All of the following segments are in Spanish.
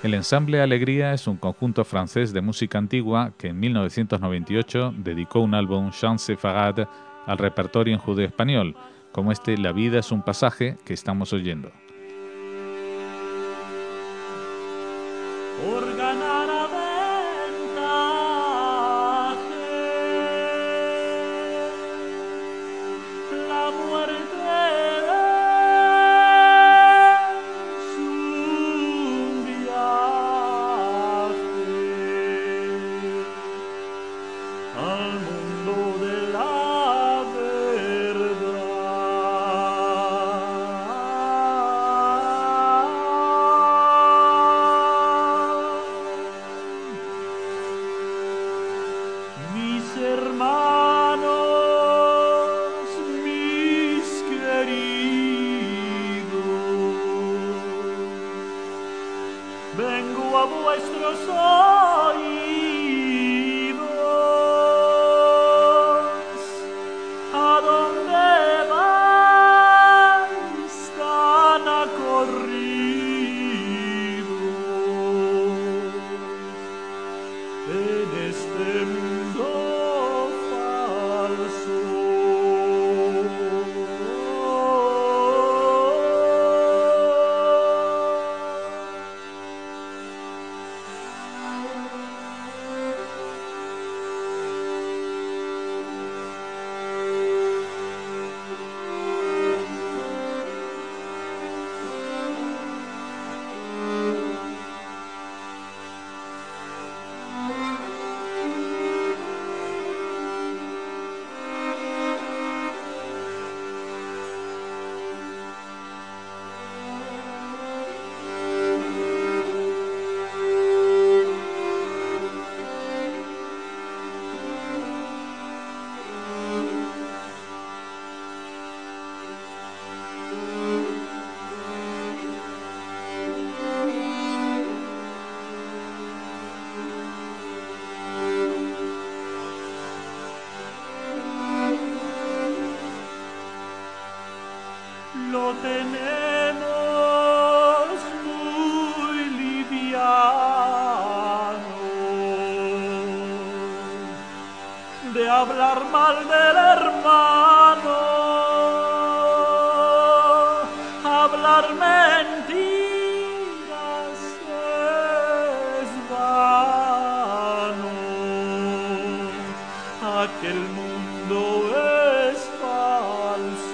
El Ensemble Alegría es un conjunto francés de música antigua que en 1998 dedicó un álbum Chants Farad al repertorio en judeo-español, como este La vida es un pasaje que estamos oyendo. Por ganar aventaje, la muerte es un viaje al mundo de la verdad. Mis hermanos, mis queridos, vengo a vuestros oídos. ¿A dónde vais tan acorridos en este mundo falso? Lo tenemos muy liviano de hablar mal del hermano, hablar mentiras es vano. Aquel mundo es falso.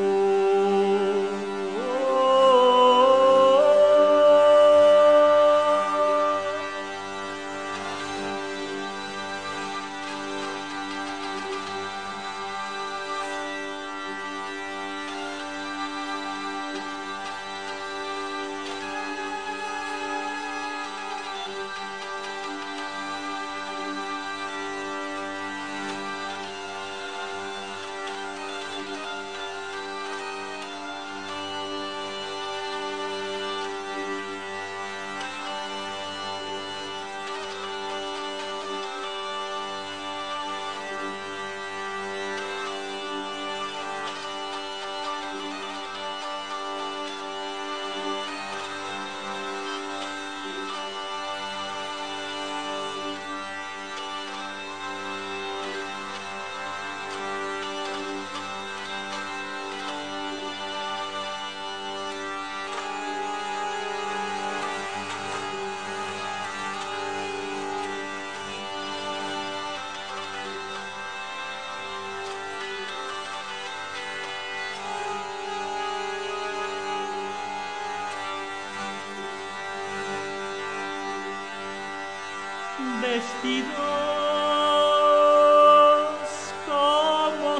Vestidos como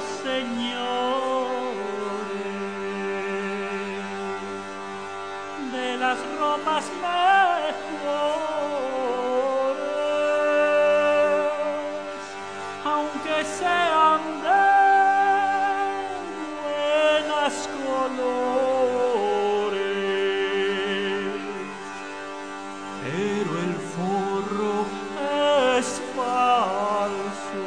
señores de las ropas mejores, aunque sean de buenas colores, pero el forro es falso.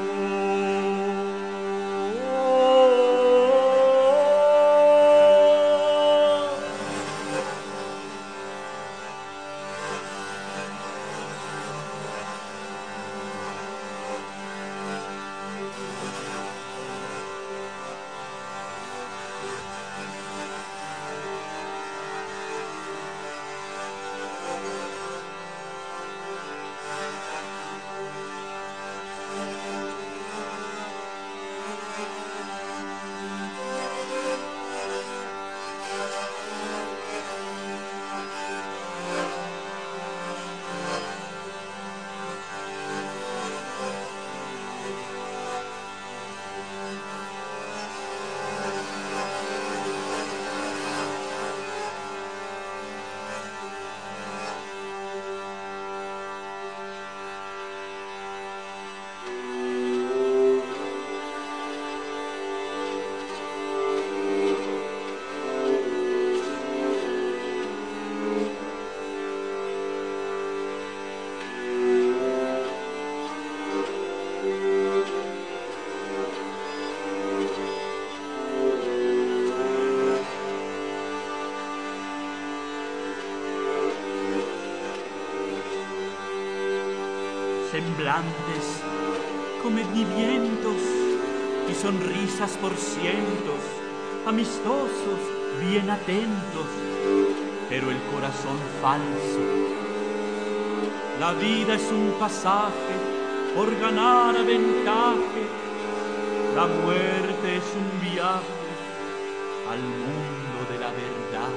semblantes, comedimientos y sonrisas por cientos, amistosos, bien atentos, pero el corazón falso. La vida es un pasaje por ganar aventaje, la muerte es un viaje al mundo de la verdad.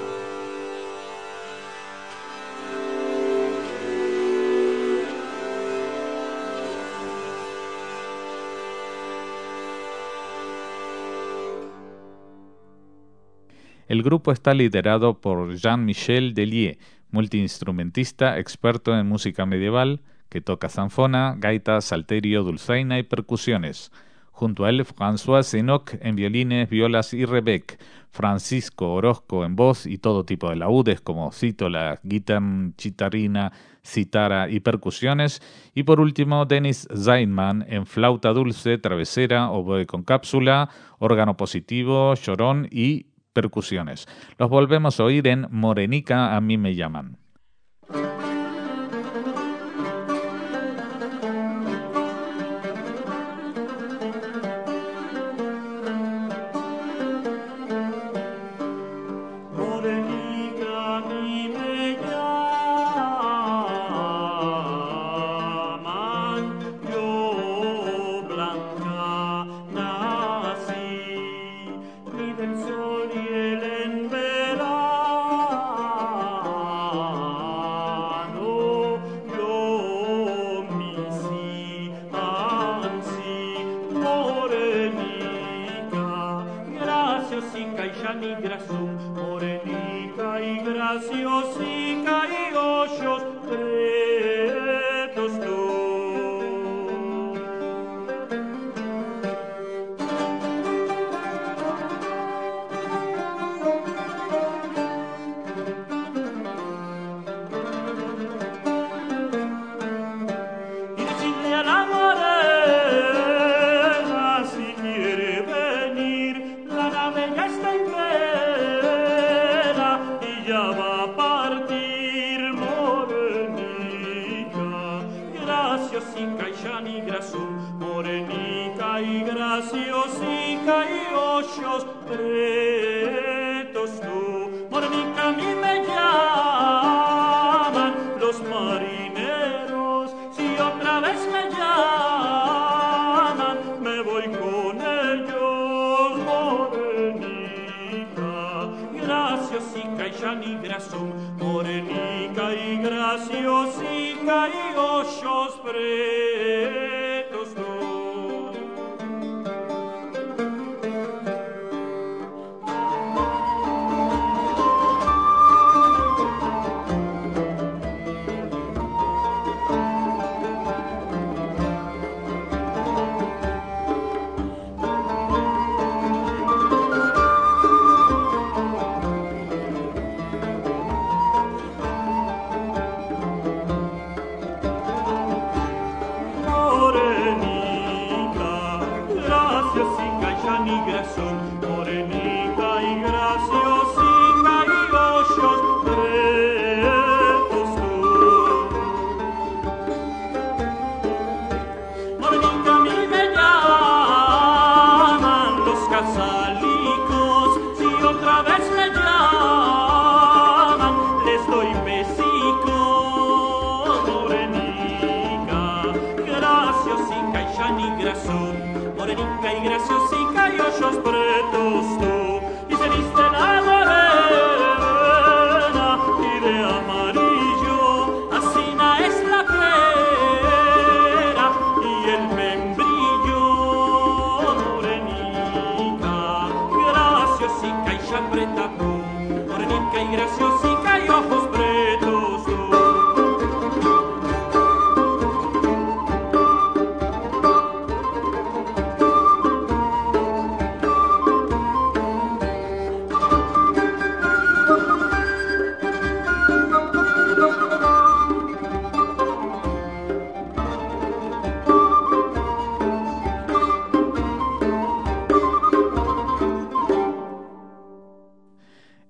El grupo está liderado por Jean-Michel Delie, multiinstrumentista experto en música medieval, que toca zanfona, gaita, salterio, dulzaina y percusiones. Junto a él, François Senoc en violines, violas y rebec, Francisco Orozco en voz y todo tipo de laúdes como cítola, guitarra, chitarrina, citara y percusiones. Y por último, Denis Zainman en flauta dulce, travesera, oboe con cápsula, órgano positivo, llorón y percusiones. Los volvemos a oír en Morenica, a mí me llaman.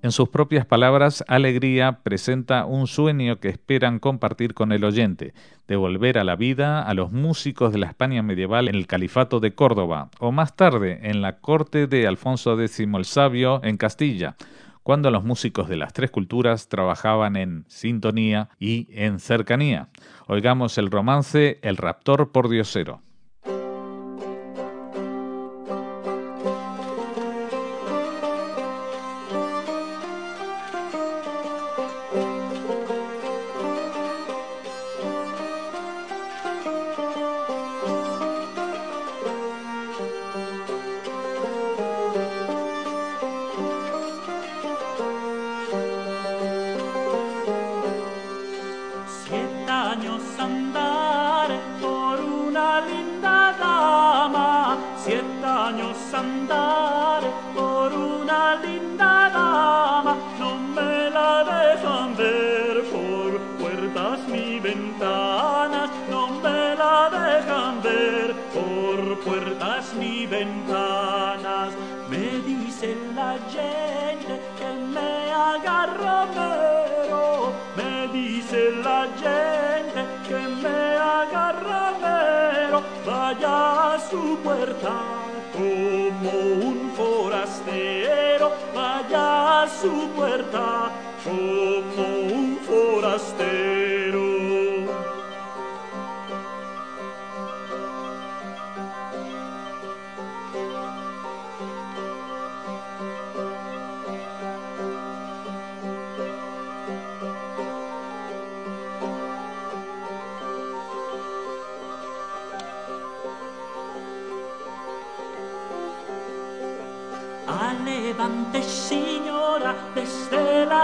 En sus propias palabras, Alegría presenta un sueño que esperan compartir con el oyente, devolver a la vida a los músicos de la España medieval en el Califato de Córdoba, o más tarde en la corte de Alfonso X el Sabio en Castilla, cuando los músicos de las tres culturas trabajaban en sintonía y en cercanía. Oigamos el romance El raptor pordiosero. Levante, signora, desde el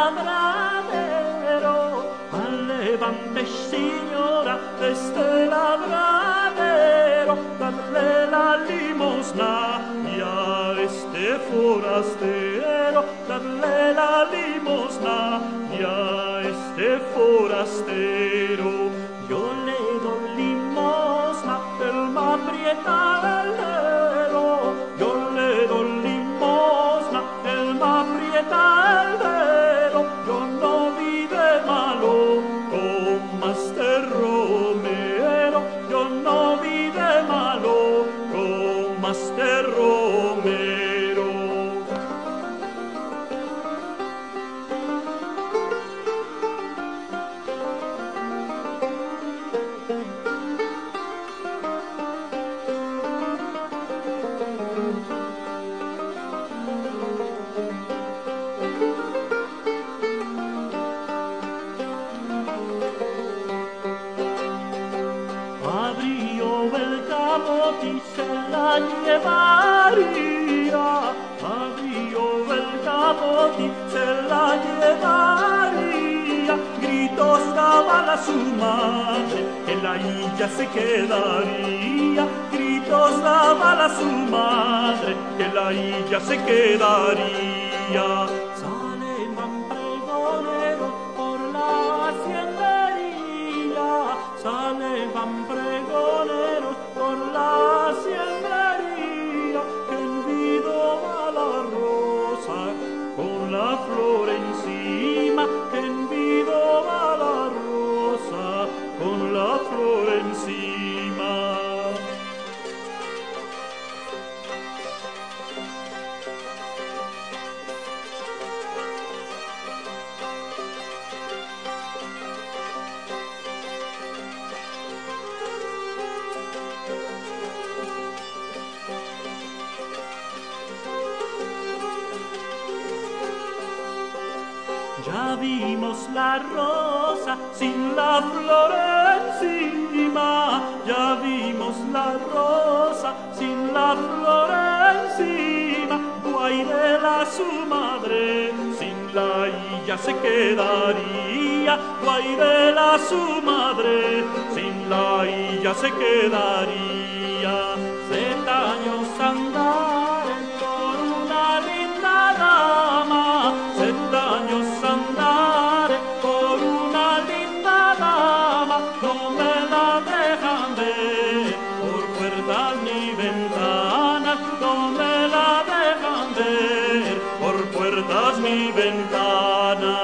labradero. Levante, signora, desde el labradero. Darle la limosna y a este forastero. Darle la limosna y a este forastero. Yo le doy limosna, él me aprieta el dedo. Yo le doy limosna, él me aprieta el dedo. Yo no vi de malo con Master Romero. Yo no vi de malo con Master Romero. Y se la llevaría, abrió el capot y se la llevaría. Gritos daba a su madre, que la illa se quedaría. Gritos daba a su madre, que la illa se quedaría. Sale van pregonero por la haciendería, sale van pregonero por la haciendería, que envido a la rosa con la flor encima, que envido a la rosa con la flor encima. Ya vimos la rosa sin la flor encima, ya vimos la rosa sin la flor encima. Guairela su madre, sin la illa se quedaría. Guairela su madre, sin la illa se quedaría. 7 años andaren por una linda dama, 7 años andare por una linda dama, no me la dejan ver por puertas ni ventanas, no me la dejan ver por puertas todas mis ventanas.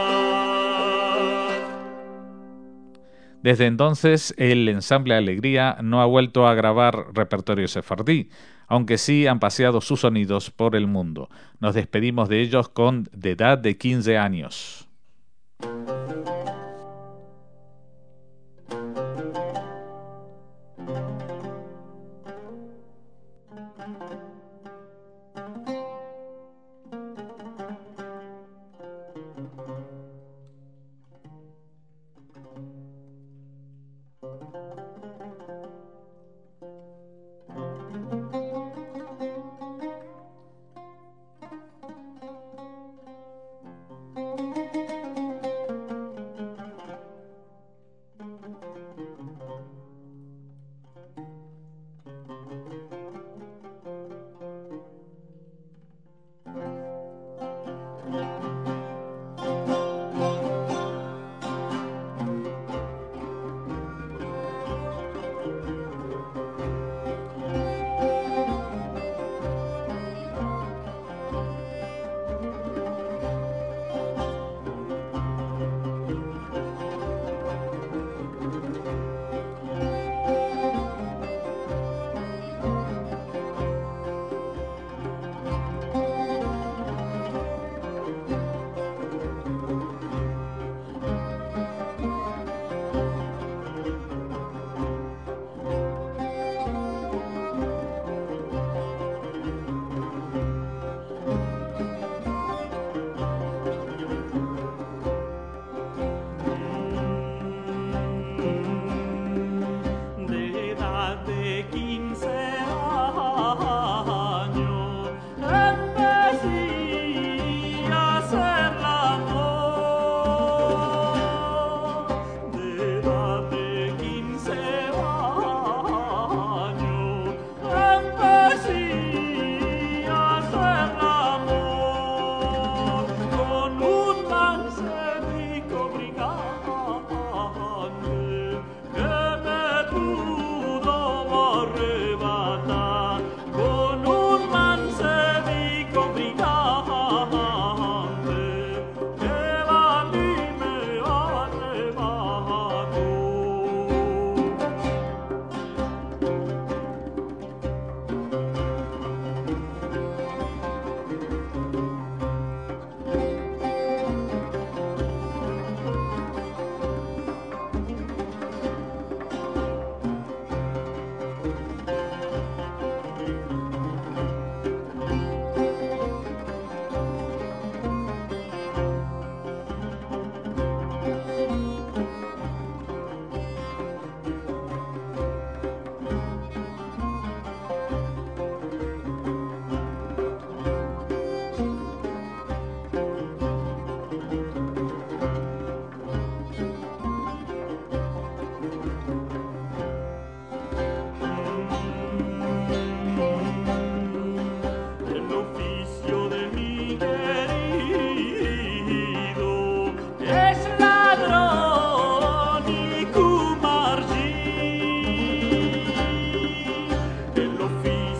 Desde entonces, el ensamble Alegría no ha vuelto a grabar repertorio sefardí, aunque sí han paseado sus sonidos por el mundo. Nos despedimos de ellos con De edad de 15 años.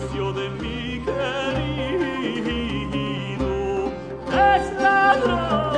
Es ladrón.